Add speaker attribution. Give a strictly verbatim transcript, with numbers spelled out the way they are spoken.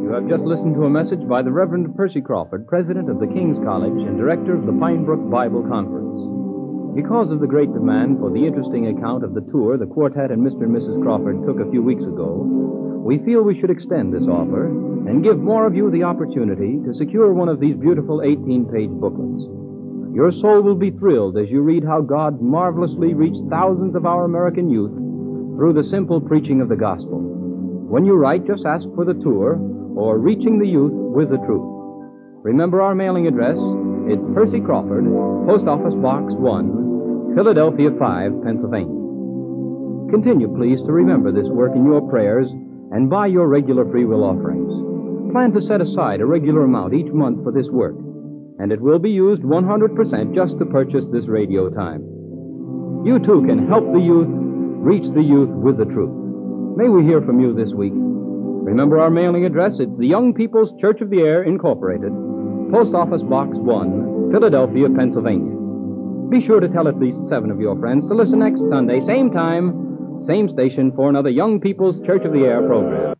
Speaker 1: You have just listened to a message by the Reverend Percy Crawford, president of the King's College and director of the Pine Brook Bible Conference. Because of the great demand for the interesting account of the tour the quartet and Mister and Missus Crawford took a few weeks ago, we feel we should extend this offer and give more of you the opportunity to secure one of these beautiful eighteen-page booklets. Your soul will be thrilled as you read how God marvelously reached thousands of our American youth through the simple preaching of the gospel. When you write, just ask for the tour or Reaching the Youth with the Truth. Remember our mailing address. It's Percy Crawford, Post Office Box one, Philadelphia five, Pennsylvania. Continue, please, to remember this work in your prayers and buy your regular free will offerings. Plan to set aside a regular amount each month for this work, and it will be used one hundred percent just to purchase this radio time. You, too, can help the youth reach the youth with the truth. May we hear from you this week. Remember our mailing address. It's the Young People's Church of the Air, Incorporated, Post Office Box one, Philadelphia, Pennsylvania. Be sure to tell at least seven of your friends to listen next Sunday, same time, same station, for another Young People's Church of the Air program.